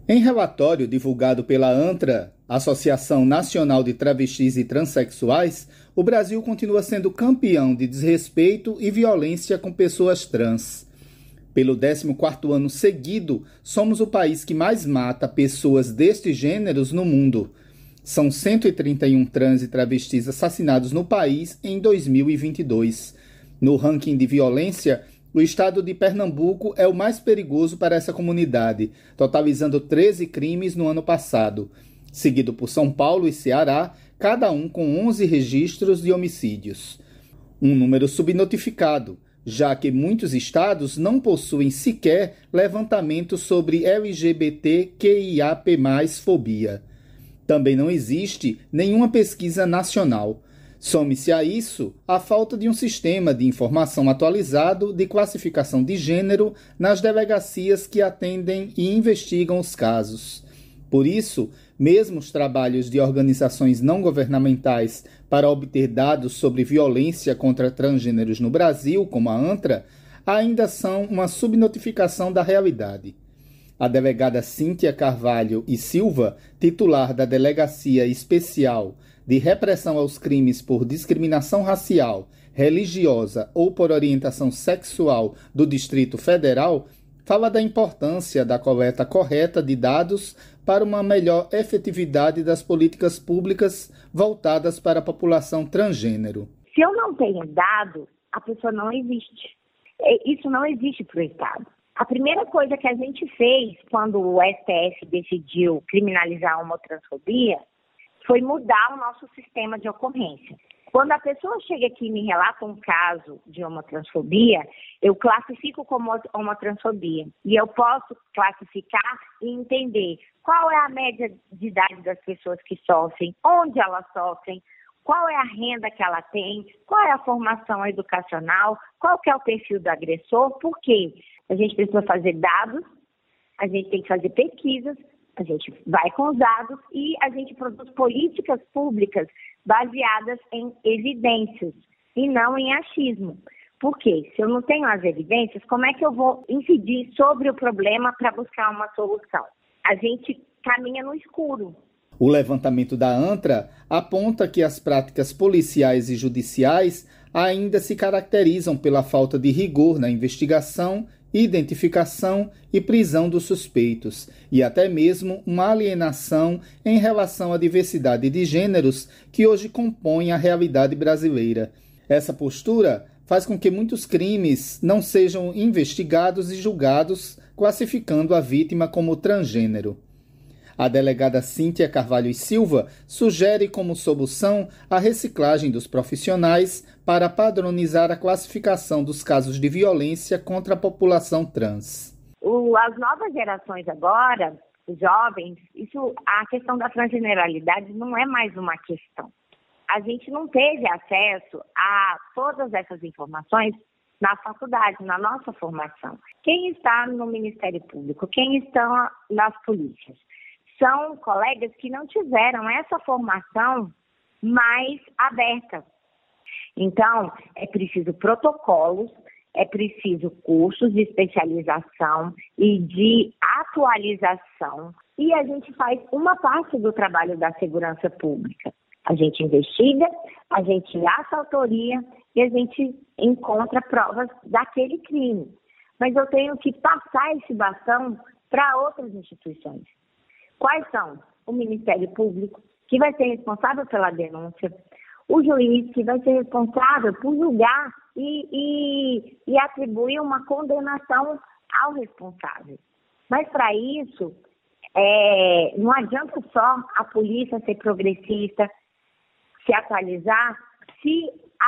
Em relatório divulgado pela ANTRA, Associação Nacional de Travestis e Transsexuais, o Brasil continua sendo campeão de desrespeito e violência com pessoas trans. Pelo 14º ano seguido, somos o país que mais mata pessoas destes gêneros no mundo. São 131 trans e travestis assassinados no país em 2022. No ranking de violência, o estado de Pernambuco é o mais perigoso para essa comunidade, totalizando 13 crimes no ano passado, seguido por São Paulo e Ceará, cada um com 11 registros de homicídios. Um número subnotificado, já que muitos estados não possuem sequer levantamento sobre LGBTQIAP+fobia. Também não existe nenhuma pesquisa nacional. Some-se a isso a falta de um sistema de informação atualizado de classificação de gênero nas delegacias que atendem e investigam os casos. Por isso, mesmo os trabalhos de organizações não governamentais para obter dados sobre violência contra transgêneros no Brasil, como a ANTRA, ainda são uma subnotificação da realidade. A delegada Cíntia Carvalho e Silva, titular da Delegacia Especial de Repressão aos Crimes por Discriminação Racial, Religiosa ou por Orientação Sexual do Distrito Federal, fala da importância da coleta correta de dados para uma melhor efetividade das políticas públicas voltadas para a população transgênero. Se eu não tenho dados, a pessoa não existe. Isso não existe para o Estado. A primeira coisa que a gente fez quando o STF decidiu criminalizar a homotransfobia foi mudar o nosso sistema de ocorrência. Quando a pessoa chega aqui e me relata um caso de homotransfobia, eu classifico como homotransfobia. E eu posso classificar e entender qual é a média de idade das pessoas que sofrem, onde elas sofrem, qual é a renda que ela tem, qual é a formação educacional, qual que é o perfil do agressor, por quê? A gente precisa fazer dados, a gente tem que fazer pesquisas, a gente vai com os dados e a gente produz políticas públicas baseadas em evidências e não em achismo. Por quê? Se eu não tenho as evidências, como é que eu vou incidir sobre o problema para buscar uma solução? A gente caminha no escuro. O levantamento da ANTRA aponta que as práticas policiais e judiciais ainda se caracterizam pela falta de rigor na investigação, identificação e prisão dos suspeitos, e até mesmo uma alienação em relação à diversidade de gêneros que hoje compõem a realidade brasileira. Essa postura faz com que muitos crimes não sejam investigados e julgados, classificando a vítima como transgênero. A delegada Cíntia Carvalho e Silva sugere como solução a reciclagem dos profissionais para padronizar a classificação dos casos de violência contra a população trans. As novas gerações agora, os jovens, a questão da transgeneralidade não é mais uma questão. A gente não teve acesso a todas essas informações na faculdade, na nossa formação. Quem está no Ministério Público, quem está nas polícias? São colegas que não tiveram essa formação mais aberta. Então, é preciso protocolos, é preciso cursos de especialização e de atualização. E a gente faz uma parte do trabalho da segurança pública. A gente investiga, a gente acha autoria e a gente encontra provas daquele crime. Mas eu tenho que passar esse bastão para outras instituições. Quais são? O Ministério Público, que vai ser responsável pela denúncia, o juiz, que vai ser responsável por julgar e atribuir uma condenação ao responsável. Mas, para isso, não adianta só a polícia ser progressista, se atualizar, se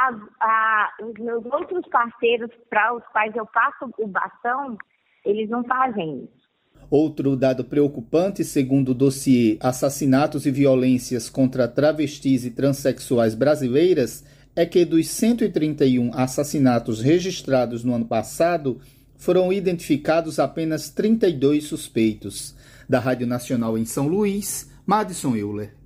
os meus outros parceiros para os quais eu passo o bastão, eles não fazem isso. Outro dado preocupante, segundo o dossiê Assassinatos e Violências contra Travestis e Transsexuais Brasileiras, é que dos 131 assassinatos registrados no ano passado, foram identificados apenas 32 suspeitos. Da Rádio Nacional em São Luís, Madison Euler.